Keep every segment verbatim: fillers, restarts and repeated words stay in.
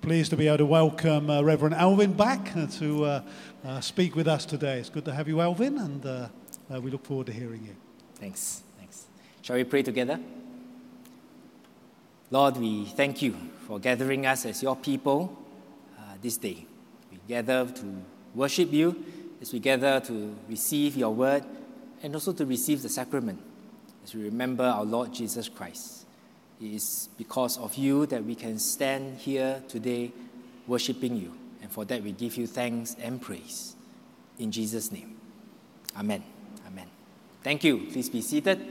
pleased to be able to welcome uh, Reverend Alvin back uh, to uh, uh, speak with us today. It's good to have you, Alvin, and uh, uh, we look forward to hearing you. Thanks, thanks. Shall we pray together? Lord, we thank you for gathering us as your people uh, this day. We gather to worship you, as we gather to receive your word, and also to receive the sacrament, as we remember our Lord Jesus Christ. It is because of you that we can stand here today worshiping you. And for that we give you thanks and praise. In Jesus' name. Amen. Amen. Thank you. Please be seated.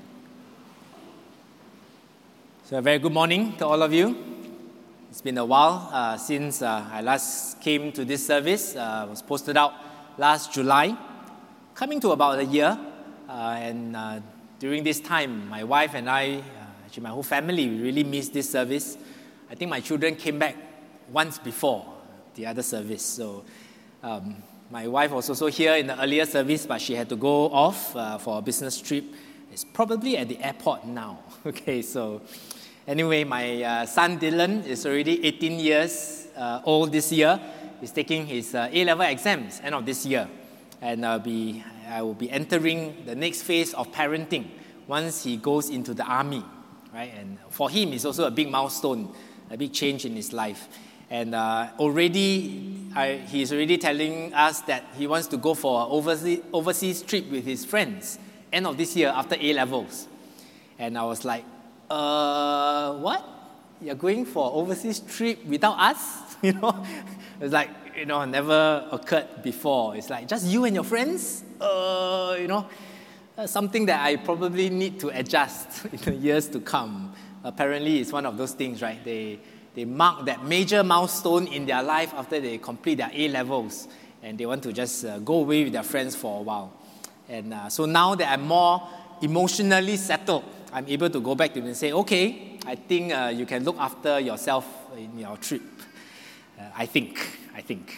So a very good morning to all of you. It's been a while uh, since uh, I last came to this service. Uh, was posted out last July. Coming to about a year. Uh, and uh, during this time, my wife and I... Actually, my whole family, we really missed this service. I think my children came back once before the other service. So um, my wife was also here in the earlier service, but she had to go off uh, for a business trip. It's probably at the airport now. Okay, so anyway, my uh, son Dylan is already eighteen years uh, old this year. He's taking his uh, A-level exams end of this year. And I'll be, I will be entering the next phase of parenting once he goes into the army. Right? And for him, it's also a big milestone, a big change in his life. And uh, already, I, he's already telling us that he wants to go for an overseas, overseas trip with his friends, end of this year after A-levels. And I was like, uh, what? You're going for an overseas trip without us? You know, it's like, you know, never occurred before. It's like, just you and your friends? Uh, you know, Uh, something that I probably need to adjust in the years to come. Apparently, it's one of those things, right? They they mark that major milestone in their life after they complete their A-levels, and they want to just uh, go away with their friends for a while. And uh, so now that I'm more emotionally settled, I'm able to go back to them and say, okay, I think uh, you can look after yourself in your trip. Uh, I think, I think.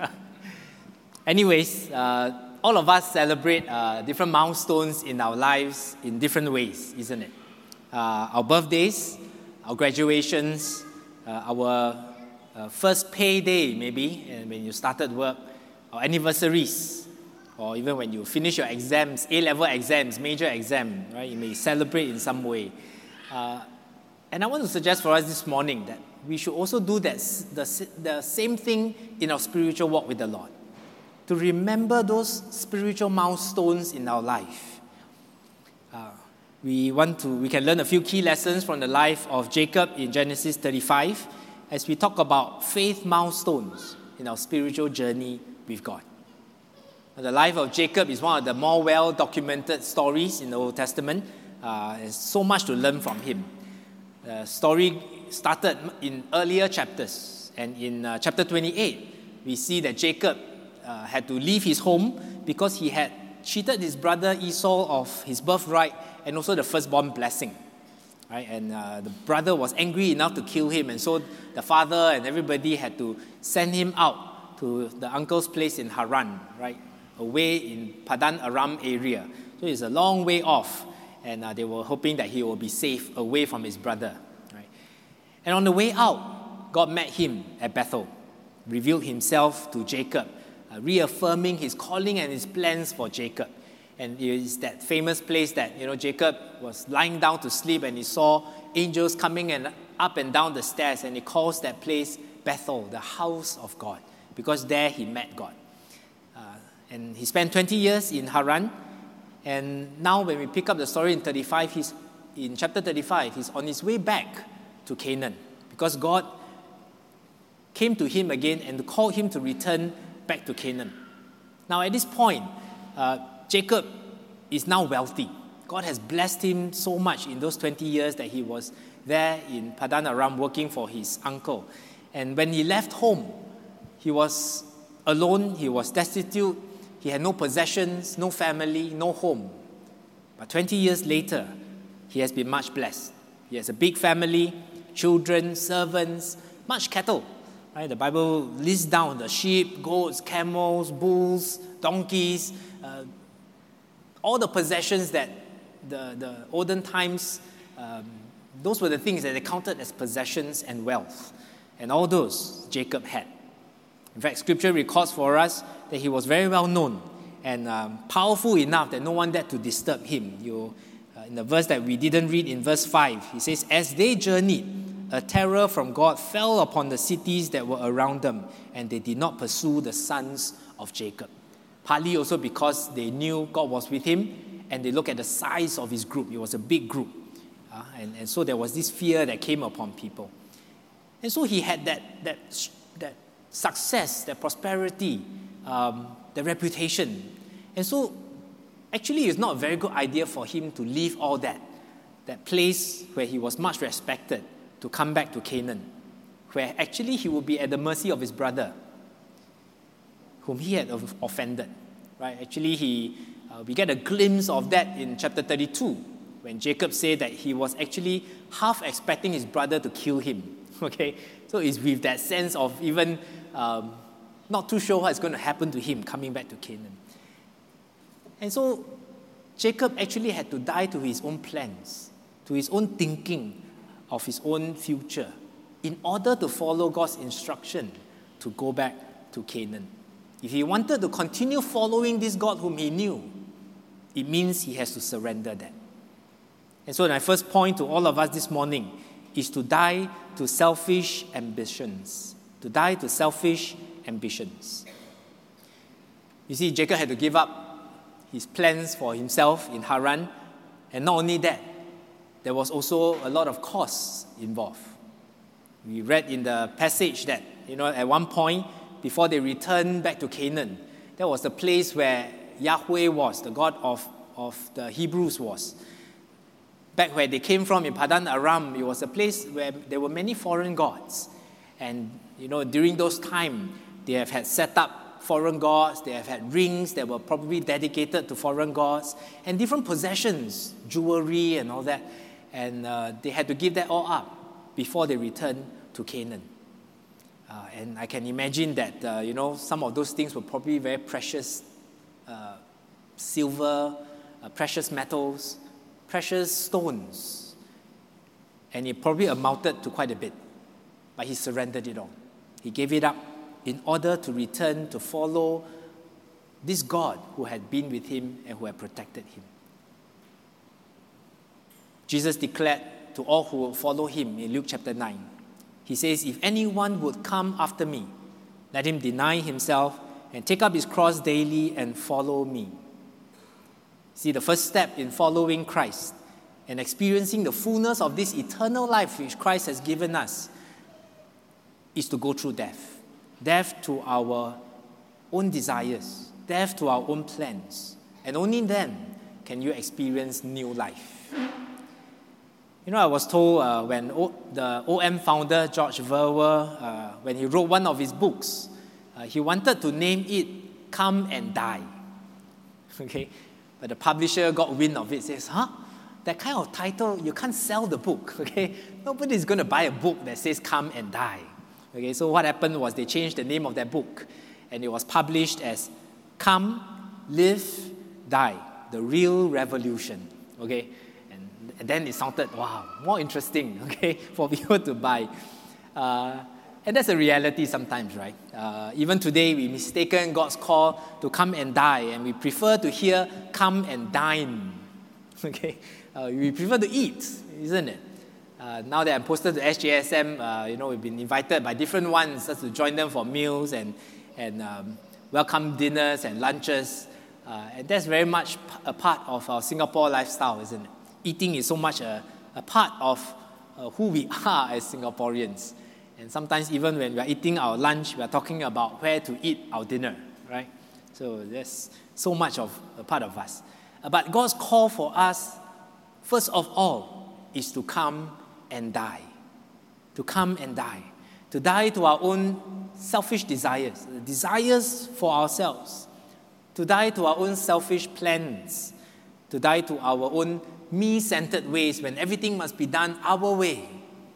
Anyways, uh, all of us celebrate uh, different milestones in our lives in different ways, isn't it? Uh, our birthdays, our graduations, uh, our uh, first payday maybe, and when you started work, our anniversaries, or even when you finish your exams, A-level exams, major exam, right? You may celebrate in some way. Uh, and I want to suggest for us this morning that we should also do that, the, the same thing in our spiritual walk with the Lord. To remember those spiritual milestones in our life. Uh, we want to, we can learn a few key lessons from the life of Jacob in Genesis thirty-five as we talk about faith milestones in our spiritual journey with God. The life of Jacob is one of the more well-documented stories in the Old Testament. Uh, there's so much to learn from him. The story started in earlier chapters, and in uh, chapter twenty-eight, we see that Jacob Uh, had to leave his home because he had cheated his brother Esau of his birthright and also the firstborn blessing. Right? And uh, the brother was angry enough to kill him, and so the father and everybody had to send him out to the uncle's place in Haran, right, away in Padan Aram area. So it's a long way off, and uh, they were hoping that he will be safe away from his brother. Right? And on the way out, God met him at Bethel, revealed himself to Jacob, Uh, reaffirming his calling and his plans for Jacob. And it is that famous place that, you know, Jacob was lying down to sleep and he saw angels coming and up and down the stairs, and he calls that place Bethel, the house of God, because there he met God. Uh, and he spent twenty years in Haran, and now when we pick up the story in thirty-five, he's in chapter thirty-five, he's on his way back to Canaan, because God came to him again and called him to return back to Canaan. Now at this point, uh, Jacob is now wealthy. God has blessed him so much in those twenty years that he was there in Padan Aram working for his uncle. And when he left home, he was alone, he was destitute, he had no possessions, no family, no home. But twenty years later, he has been much blessed. He has a big family, children, servants, much cattle. Right? The Bible lists down the sheep, goats, camels, bulls, donkeys, uh, all the possessions that the, the olden times, um, those were the things that they counted as possessions and wealth. and all those Jacob had. In fact, Scripture records for us that he was very well known and um, powerful enough that no one dared to disturb him. You, uh, in the verse that we didn't read in verse five, he says, as they journeyed, a terror from God fell upon the cities that were around them, and they did not pursue the sons of Jacob. Partly also because they knew God was with him, and they looked at the size of his group. It was a big group. Uh, and, and so there was this fear that came upon people. And so he had that, that, that success, that prosperity, um, the reputation. And so actually it's not a very good idea for him to leave all that, that place where he was much respected, to come back to Canaan, where actually he would be at the mercy of his brother, whom he had offended. Right? Actually, he uh, we get a glimpse of that in chapter thirty-two, when Jacob said that he was actually half expecting his brother to kill him. Okay, so it's with that sense of even um, not too sure what's going to happen to him coming back to Canaan. And so Jacob actually had to die to his own plans, to his own thinking of his own future, in order to follow God's instruction to go back to Canaan. If he wanted to continue following this God whom he knew, it means he has to surrender that. And so my first point to all of us this morning is to die to selfish ambitions. To die to selfish ambitions. You see, Jacob had to give up his plans for himself in Haran, and not only that, there was also a lot of costs involved. We read in the passage that, you know, at one point, before they returned back to Canaan, that was the place where Yahweh was, the God of, of the Hebrews was. Back where they came from in Padan Aram, it was a place where there were many foreign gods. And, you know, during those times, they have had set up foreign gods, they have had rings that were probably dedicated to foreign gods, and different possessions, jewelry and all that. And uh, they had to give that all up before they returned to Canaan. Uh, and I can imagine that, uh, you know, some of those things were probably very precious uh, silver, uh, precious metals, precious stones. And it probably amounted to quite a bit. But he surrendered it all. He gave it up in order to return to follow this God who had been with him and who had protected him. Jesus declared to all who will follow him in Luke chapter nine. He says, if anyone would come after me, let him deny himself and take up his cross daily and follow me. See, the first step in following Christ and experiencing the fullness of this eternal life which Christ has given us is to go through death. Death to our own desires, death to our own plans. And only then can you experience new life. You know, I was told uh, when o- the O M founder, George Verwer, uh, when he wrote one of his books, uh, he wanted to name it Come and Die. Okay? But the publisher got wind of it, says, huh? That kind of title, you can't sell the book, okay? Nobody's going to buy a book that says Come and Die. Okay, so what happened was they changed the name of that book, and it was published as Come, Live, Die, The Real Revolution. Okay? And then it sounded, wow, more interesting, okay, for people to buy. Uh, and that's a reality sometimes, right? Uh, even today, we mistaken God's call to come and die, and we prefer to hear come and dine, okay? Uh, we prefer to eat, isn't it? Uh, now that I'm posted to S J S M, uh, you know, we've been invited by different ones just to join them for meals and, and um, welcome dinners and lunches. Uh, and that's very much a part of our Singapore lifestyle, isn't it? Eating is so much a, a part of uh, who we are as Singaporeans. And sometimes even when we are eating our lunch, we are talking about where to eat our dinner, right? So there's so much of a part of us. Uh, but God's call for us, first of all, is to come and die. To come and die. To die to our own selfish desires, desires for ourselves. To die to our own selfish plans. To die to our own me-centered ways when everything must be done our way.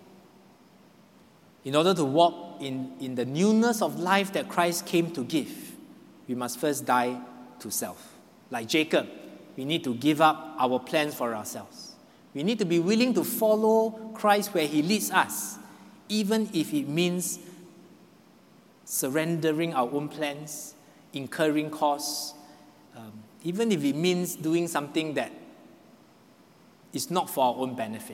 In order to walk in, in the newness of life that Christ came to give, we must first die to self. Like Jacob, we need to give up our plans for ourselves. We need to be willing to follow Christ where he leads us, even if it means surrendering our own plans, incurring costs, um, even if it means doing something that is not for our own benefit.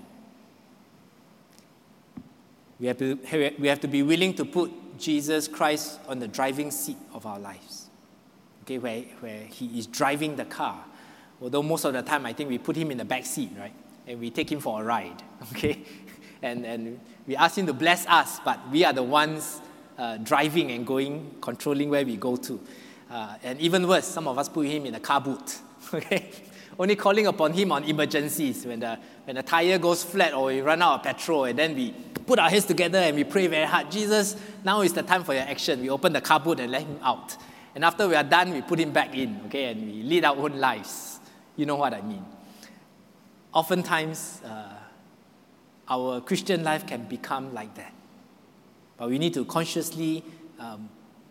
We have to, we have to be willing to put Jesus Christ on the driving seat of our lives, okay, where, where he is driving the car. Although most of the time, I think we put him in the back seat, right? And we take him for a ride, okay? And, and we ask him to bless us, but we are the ones uh, driving and going, controlling where we go to. Uh, and even worse, some of us put him in a car boot, okay? Only calling upon him on emergencies, when the, when the tire goes flat or we run out of petrol, and then we put our heads together and we pray very hard. Jesus, now is the time for your action. We open the car boot and let him out. And after we are done, we put him back in, okay? And we lead our own lives. You know what I mean. Oftentimes, uh, our Christian life can become like that. But we need to consciously um,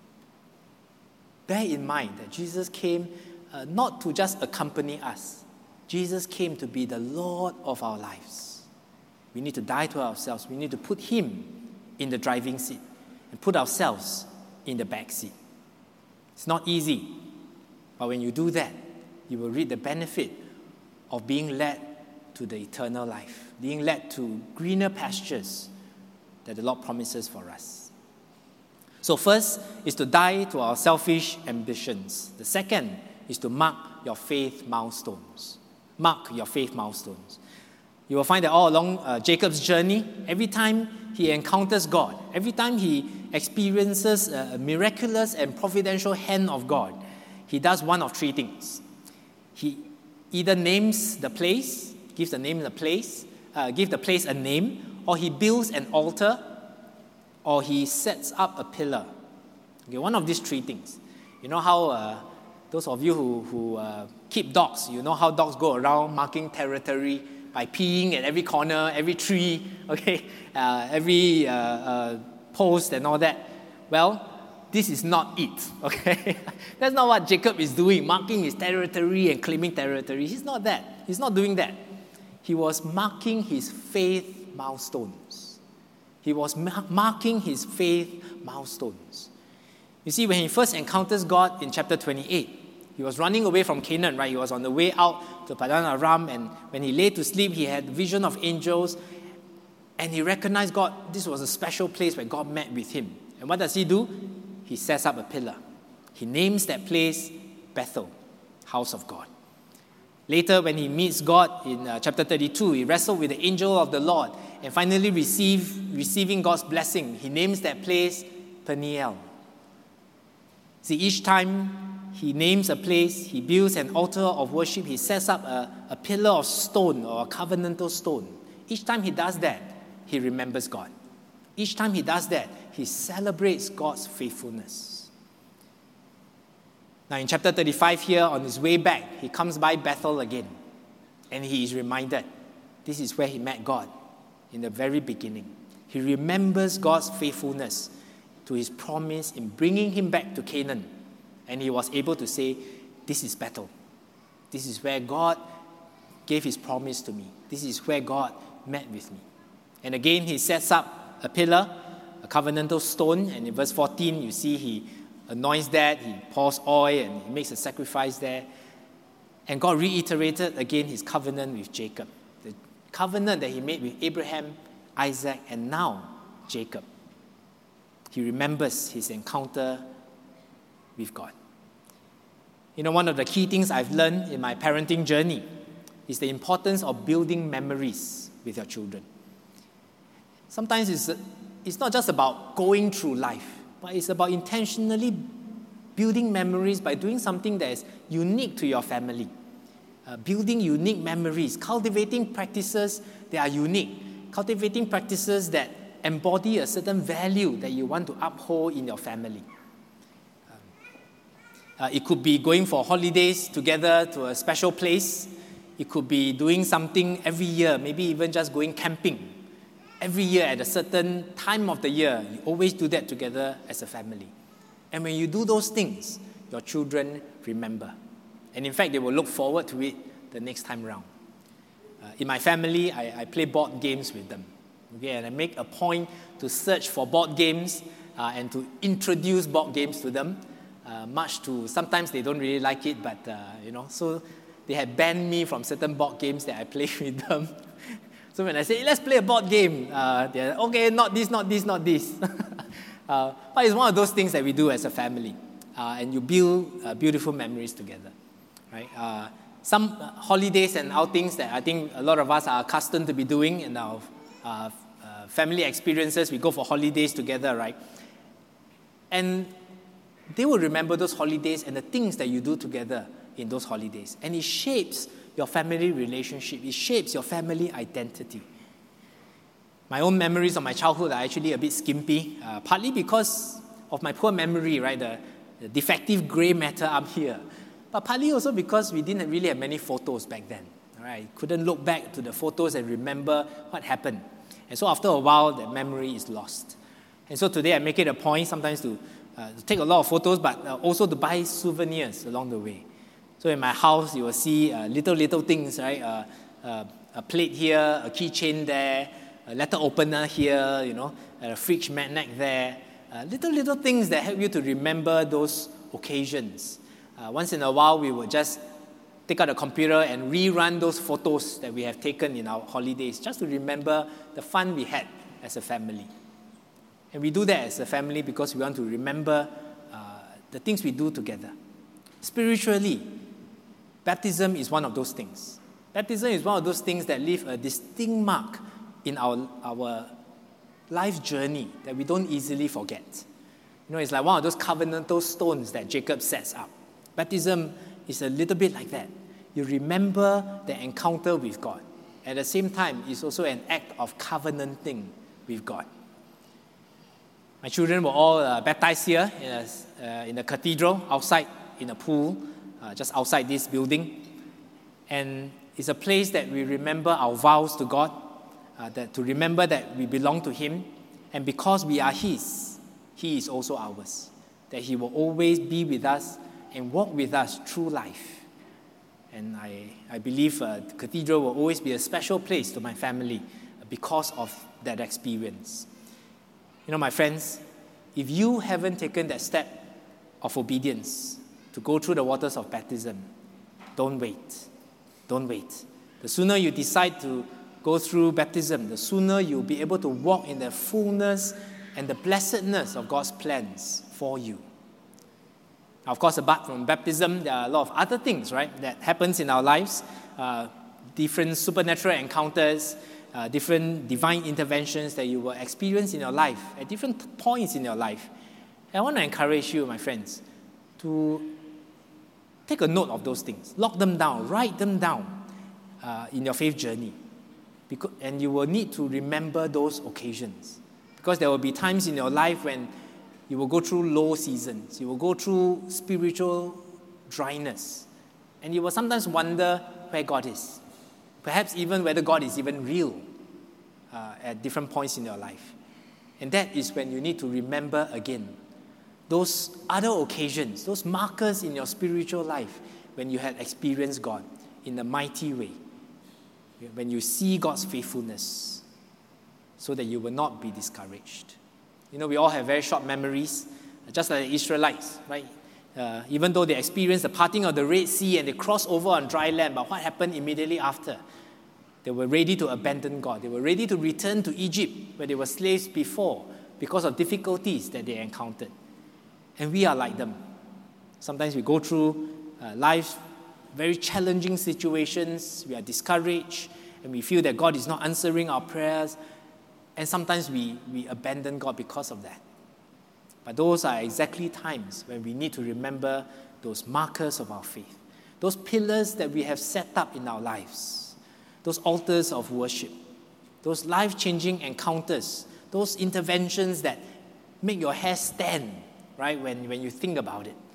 bear in mind that Jesus came uh, not to just accompany us. Jesus came to be the Lord of our lives. We need to die to ourselves. We need to put him in the driving seat and put ourselves in the back seat. It's not easy, but when you do that, you will reap the benefit of being led to the eternal life, being led to greener pastures that the Lord promises for us. So first is to die to our selfish ambitions. The second is to mark your faith milestones. Mark your faith milestones. You will find that all along uh, Jacob's journey, every time he encounters God, every time he experiences a miraculous and providential hand of God, he does one of three things. He either names the place, gives the name of the place, uh, gives the place a name, or he builds an altar, or he sets up a pillar. Okay, one of these three things. You know how uh, those of you who, who uh, keep dogs, you know how dogs go around marking territory by peeing at every corner, every tree, okay, uh, every uh, uh, post and all that. Well, this is not it, okay? That's not what Jacob is doing, marking his territory and claiming territory. He's not that. He's not doing that. He was marking his faith milestones. He was ma- marking his faith milestones. You see, when he first encounters God in chapter twenty-eight, he was running away from Canaan, right? He was on the way out to Padan Aram, and when he lay to sleep, he had a vision of angels, and he recognized God. This was a special place where God met with him. And what does he do? He sets up a pillar. He names that place Bethel, house of God. Later, when he meets God in uh, chapter thirty-two, he wrestled with the angel of the Lord, and finally receive, receiving God's blessing, he names that place Peniel. See, each time he names a place, he builds an altar of worship, he sets up a, a pillar of stone or a covenantal stone. Each time he does that, he remembers God. Each time he does that, he celebrates God's faithfulness. Now in chapter thirty-five here, on his way back, he comes by Bethel again. And he is reminded, this is where he met God in the very beginning. He remembers God's faithfulness to his promise in bringing him back to Canaan. And he was able to say, this is Bethel. This is where God gave his promise to me. This is where God met with me. And again, he sets up a pillar, a covenantal stone, and in verse fourteen, you see he anoints that, he pours oil, and he makes a sacrifice there. And God reiterated again his covenant with Jacob, the covenant that he made with Abraham, Isaac, and now Jacob. He remembers his encounter with God. You know, one of the key things I've learned in my parenting journey is the importance of building memories with your children. Sometimes it's, it's not just about going through life, but it's about intentionally building memories by doing something that is unique to your family. Uh, building unique memories, cultivating practices that are unique, cultivating practices that embody a certain value that you want to uphold in your family. Um, uh, it could be going for holidays together to a special place. It could be doing something every year, maybe even just going camping. Every year at a certain time of the year, you always do that together as a family. And when you do those things, your children remember. And in fact, they will look forward to it the next time around. Uh, in my family, I, I play board games with them. Okay, and I make a point to search for board games uh, and to introduce board games to them. Uh, much to, sometimes they don't really like it, but, uh, you know, so they had banned me from certain board games that I play with them. So when I say, let's play a board game, uh, they're okay, not this, not this, not this. uh, but it's one of those things that we do as a family. Uh, and you build uh, beautiful memories together, right? Uh, some holidays and outings that I think a lot of us are accustomed to be doing in our uh, uh, family experiences. We go for holidays together, right? And they will remember those holidays and the things that you do together in those holidays. And it shapes your family relationship. It shapes your family identity. My own memories of my childhood are actually a bit skimpy, uh, partly because of my poor memory, right? The, the defective gray matter up here. But partly also because we didn't really have many photos back then. Right? Couldn't look back to the photos and remember what happened. And so after a while, that memory is lost. And so today I make it a point sometimes to, uh, to take a lot of photos, but uh, also to buy souvenirs along the way. So in my house, you will see uh, little, little things, right? Uh, uh, a plate here, a keychain there, a letter opener here, you know, a fridge magnet there. Uh, little, little things that help you to remember those occasions. Uh, once in a while, we will just take out the computer and rerun those photos that we have taken in our holidays, just to remember the fun we had as a family. And we do that as a family because we want to remember uh, the things we do together. Spiritually, baptism is one of those things. Baptism is one of those things that leave a distinct mark in our, our life journey that we don't easily forget. You know, it's like one of those covenantal stones that Jacob sets up. Baptism is a little bit like that. You remember the encounter with God. At the same time, it's also an act of covenanting with God. My children were all uh, baptized here in, a, uh, in the cathedral, outside in a pool, uh, just outside this building. And it's a place that we remember our vows to God, uh, that to remember that we belong to Him. And because we are His, He is also ours. That He will always be with us and walk with us through life. And I, I believe uh, the cathedral will always be a special place to my family because of that experience. You know, my friends, if you haven't taken that step of obedience to go through the waters of baptism, don't wait. Don't wait. The sooner you decide to go through baptism, the sooner you'll be able to walk in the fullness and the blessedness of God's plans for you. Now, of course, apart from baptism, there are a lot of other things, right, that happens in our lives, uh, different supernatural encounters, uh, different divine interventions that you will experience in your life at different points in your life. And I want to encourage you, my friends, to take a note of those things. Lock them down. Write them down uh, in your faith journey. Because, and you will need to remember those occasions. Because there will be times in your life when you will go through low seasons. You will go through spiritual dryness. And you will sometimes wonder where God is. Perhaps even whether God is even real uh, at different points in your life. And that is when you need to remember again those other occasions, those markers in your spiritual life when you had experienced God in a mighty way. When you see God's faithfulness, so that you will not be discouraged. You know, we all have very short memories, just like the Israelites, right? Uh, even though they experienced the parting of the Red Sea and they crossed over on dry land, but what happened immediately after? They were ready to abandon God. They were ready to return to Egypt, where they were slaves before, because of difficulties that they encountered. And we are like them. Sometimes we go through uh, life's very challenging situations. We are discouraged, and we feel that God is not answering our prayers. And sometimes we, we abandon God because of that. But those are exactly times when we need to remember those markers of our faith, those pillars that we have set up in our lives, those altars of worship, those life-changing encounters, those interventions that make your hair stand, right, when, when you think about it.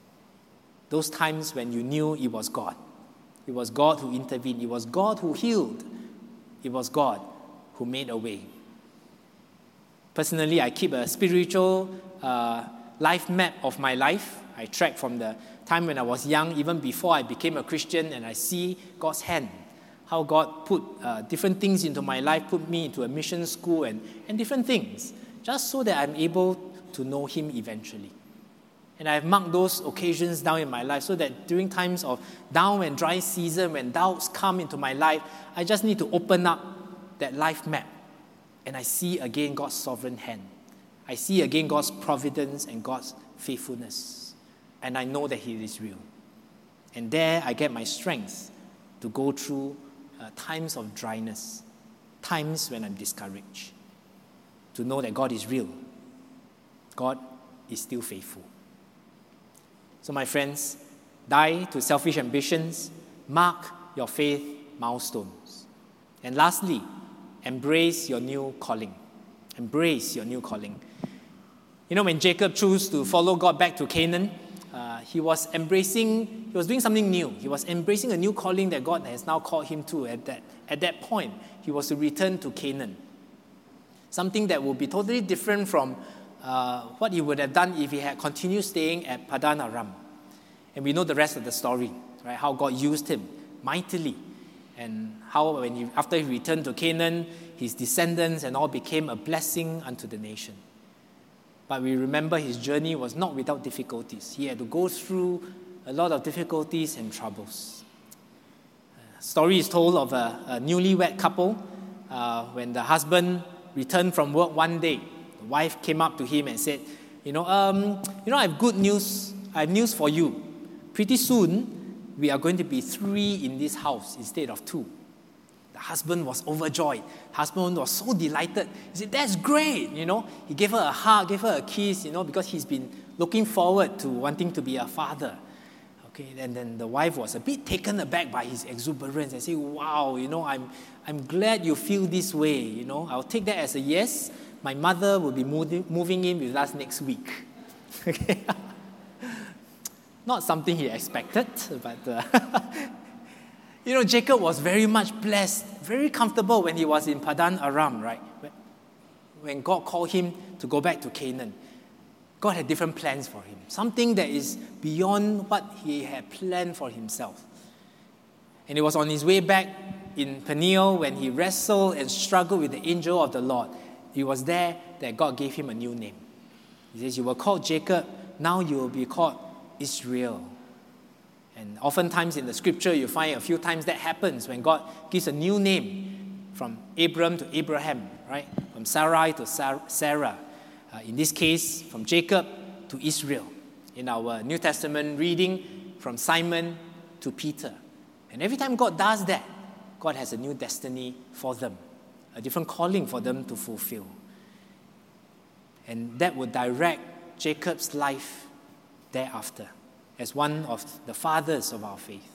Those times when you knew it was God. It was God who intervened. It was God who healed. It was God who made a way. Personally, I keep a spiritual uh, life map of my life. I track from the time when I was young, even before I became a Christian, and I see God's hand, how God put uh, different things into my life, put me into a mission school and, and different things, just so that I'm able to know Him eventually. And I've marked those occasions down in my life so that during times of down and dry season, when doubts come into my life, I just need to open up that life map and I see again God's sovereign hand. I see again God's providence and God's faithfulness. And I know that He is real. And there I get my strength to go through uh, times of dryness, times when I'm discouraged, to know that God is real. God is still faithful. So my friends, die to selfish ambitions, mark your faith milestones. And lastly, embrace your new calling. Embrace your new calling. You know, when Jacob chose to follow God back to Canaan, uh, he was embracing, he was doing something new. He was embracing a new calling that God has now called him to. At that, at that point, he was to return to Canaan. Something that would be totally different from uh, what he would have done if he had continued staying at Padan Aram. And we know the rest of the story, right? How God used him mightily. And how when he, after he returned to Canaan, his descendants and all became a blessing unto the nation. But we remember his journey was not without difficulties. He had to go through a lot of difficulties and troubles. A story is told of a, a newlywed couple. Uh, when the husband returned from work one day, the wife came up to him and said, you know, um, you know, I have good news. I have news for you. Pretty soon, we are going to be three in this house instead of two. The husband was overjoyed. The husband was so delighted. He said, that's great, you know. He gave her a hug, gave her a kiss, you know, because he's been looking forward to wanting to be a father. Okay, and then the wife was a bit taken aback by his exuberance and said, wow, you know, I'm, I'm glad you feel this way, you know. I'll take that as a yes. My mother will be moving, moving in with us next week. Okay. Not something he expected, but uh, you know, Jacob was very much blessed, very comfortable when he was in Padan Aram, right? When God called him to go back to Canaan, God had different plans for him, something that is beyond what he had planned for himself. And it was on his way back in Peniel when he wrestled and struggled with the angel of the Lord. It was there that God gave him a new name. He says, you were called Jacob, now you will be called Israel. And oftentimes in the scripture, you find a few times that happens when God gives a new name from Abram to Abraham, right? From Sarai to Sarah. Uh, in this case, from Jacob to Israel. In our New Testament reading, from Simon to Peter. And every time God does that, God has a new destiny for them, a different calling for them to fulfill. And that would direct Jacob's life thereafter as one of the fathers of our faith.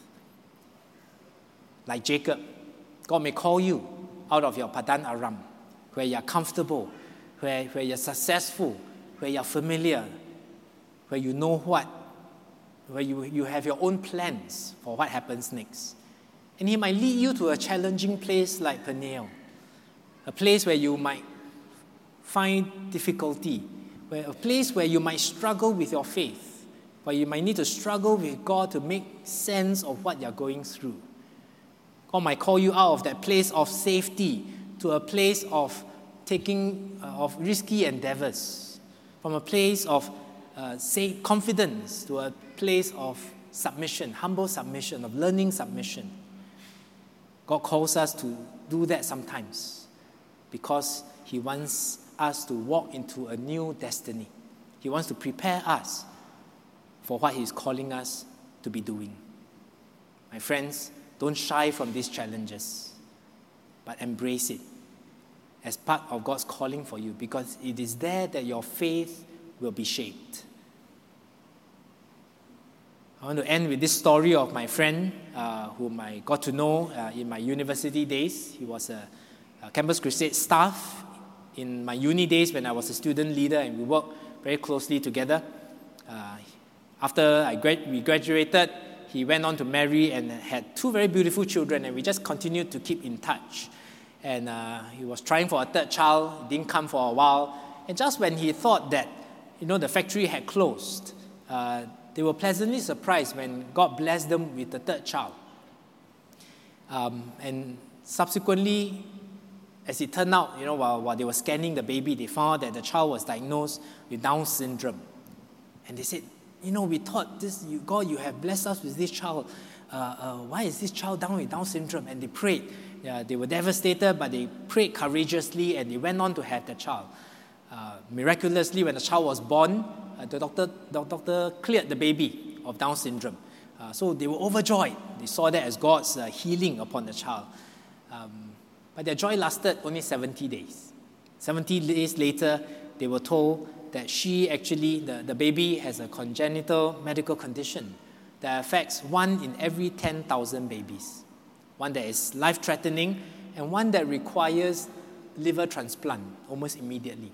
Like Jacob, God may call you out of your Padan Aram, where you're comfortable, where, where you're successful, where you're familiar, where you know what, where you, you have your own plans for what happens next. And He might lead you to a challenging place like Peniel, a place where you might find difficulty, where, a place where you might struggle with your faith, where you might need to struggle with God to make sense of what you're going through. God might call you out of that place of safety to a place of taking, uh, of risky endeavors, from a place of uh, say, confidence to a place of submission, humble submission, of learning submission. God calls us to do that sometimes because He wants us to walk into a new destiny. He wants to prepare us for what He's calling us to be doing. My friends, don't shy from these challenges, but embrace it as part of God's calling for you, because it is there that your faith will be shaped. I want to end with this story of my friend uh, whom I got to know uh, in my university days. He was a, a Campus Crusade staff in my uni days when I was a student leader, and we worked very closely together. Uh, after I grad- we graduated, he went on to marry and had two very beautiful children, and we just continued to keep in touch. And uh, he was trying for a third child. It didn't come for a while. And just when he thought that, you know, the factory had closed, uh, they were pleasantly surprised when God blessed them with the third child. Um, and subsequently, as it turned out, you know, while, while they were scanning the baby, they found out that the child was diagnosed with Down syndrome. And they said, you know, we thought, this, you, God, you have blessed us with this child. Uh, uh, why is this child down with Down syndrome? And they prayed. Yeah, they were devastated, but they prayed courageously, and they went on to have the child. Uh, miraculously, when the child was born, uh, the, doctor, the doctor cleared the baby of Down syndrome. Uh, so they were overjoyed. They saw that as God's uh, healing upon the child. Um, But their joy lasted only seventy days. seventy days later, they were told that she actually, the, the baby has a congenital medical condition that affects one in every ten thousand babies. One that is life-threatening and one that requires liver transplant almost immediately.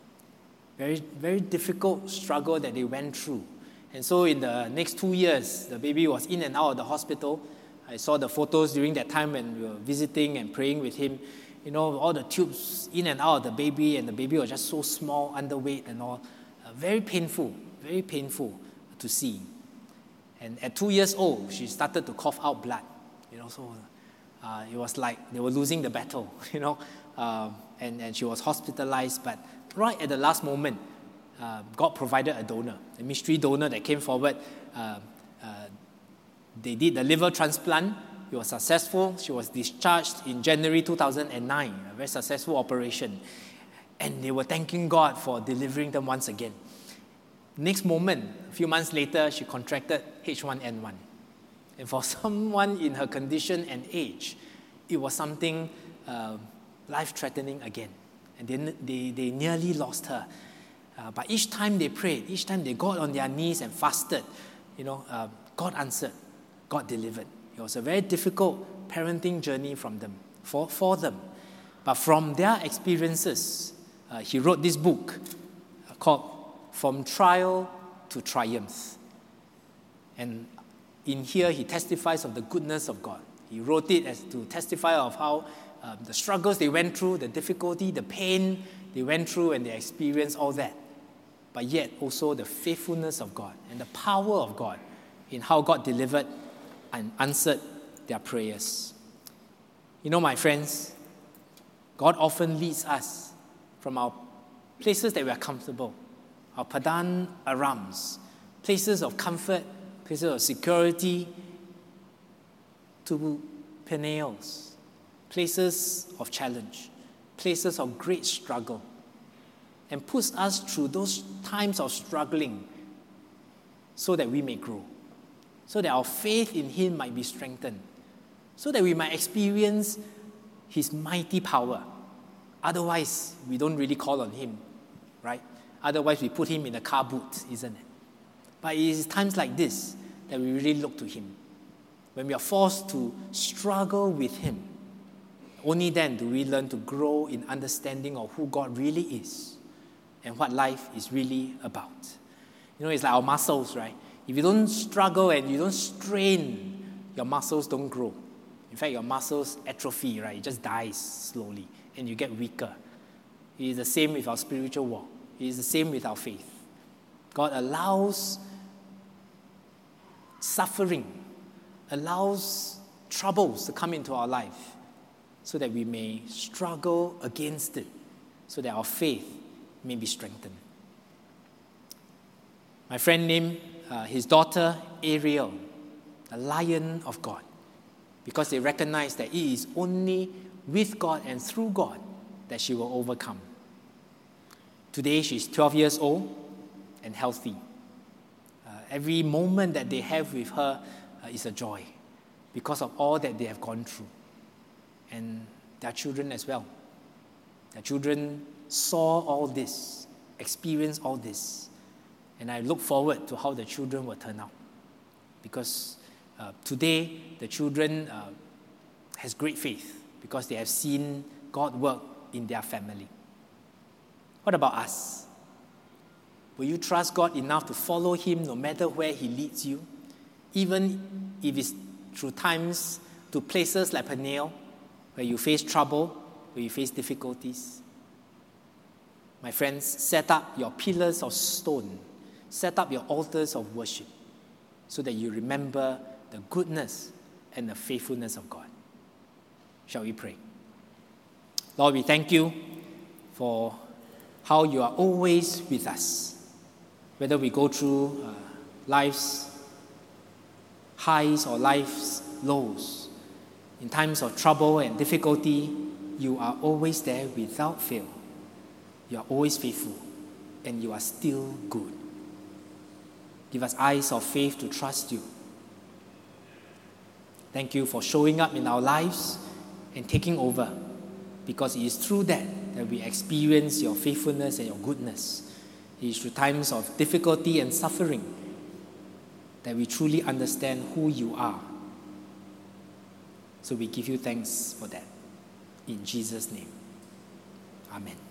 Very, very difficult struggle that they went through. And so in the next two years, the baby was in and out of the hospital. I saw the photos during that time when we were visiting and praying with him. You know, all the tubes in and out of the baby, and the baby was just so small, underweight and all. Uh, very painful, very painful to see. And at two years old, she started to cough out blood. You know, so uh, it was like they were losing the battle, you know. Uh, and, and she was hospitalized, but right at the last moment, uh, God provided a donor, a mystery donor that came forward. Uh, uh, They did the liver transplant. It was successful. She was discharged in January two thousand nine, a very successful operation. And they were thanking God for delivering them once again. Next moment, a few months later, she contracted H one N one. And for someone in her condition and age, it was something uh, life-threatening again. And they, they, they nearly lost her. Uh, but each time they prayed, each time they got on their knees and fasted, you know, uh, God answered. God delivered. It was a very difficult parenting journey from them, for, for them. But from their experiences, uh, he wrote this book called From Trial to Triumph. And in here, he testifies of the goodness of God. He wrote it as to testify of how um, the struggles they went through, the difficulty, the pain they went through, and they experienced all that. But yet also the faithfulness of God and the power of God in how God delivered and answered their prayers. You know, my friends, God often leads us from our places that we are comfortable, our Padan Arams, places of comfort, places of security, to Peniels, places of challenge, places of great struggle, and puts us through those times of struggling so that we may grow, so that our faith in Him might be strengthened, so that we might experience His mighty power. Otherwise, we don't really call on Him, right? Otherwise, we put Him in a car boot, isn't it? But it is times like this that we really look to Him. When we are forced to struggle with Him, only then do we learn to grow in understanding of who God really is and what life is really about. You know, it's like our muscles, right? If you don't struggle and you don't strain, your muscles don't grow. In fact, your muscles atrophy, right? It just dies slowly and you get weaker. It is the same with our spiritual walk. It is the same with our faith. God allows suffering, allows troubles to come into our life so that we may struggle against it, so that our faith may be strengthened. My friend named uh, his daughter Ariel, the Lion of God, because they recognize that it is only with God and through God that she will overcome. Today, she's twelve years old and healthy. Uh, every moment that they have with her uh, is a joy because of all that they have gone through. And their children as well. Their children saw all this, experienced all this. And I look forward to how the children will turn out. Because uh, today, the children uh, has great faith because they have seen God work in their family. What about us? Will you trust God enough to follow Him no matter where He leads you? Even if it's through times to places like Peniel, where you face trouble, where you face difficulties. My friends, set up your pillars of stone. Set up your altars of worship so that you remember the goodness and the faithfulness of God. Shall we pray? Lord, we thank you for how you are always with us. Whether we go through uh, life's highs or life's lows, in times of trouble and difficulty, you are always there without fail. You are always faithful, and you are still good. Give us eyes of faith to trust you. Thank you for showing up in our lives and taking over, because it is through that that we experience your faithfulness and your goodness. It is through times of difficulty and suffering that we truly understand who you are. So we give you thanks for that. In Jesus' name, amen.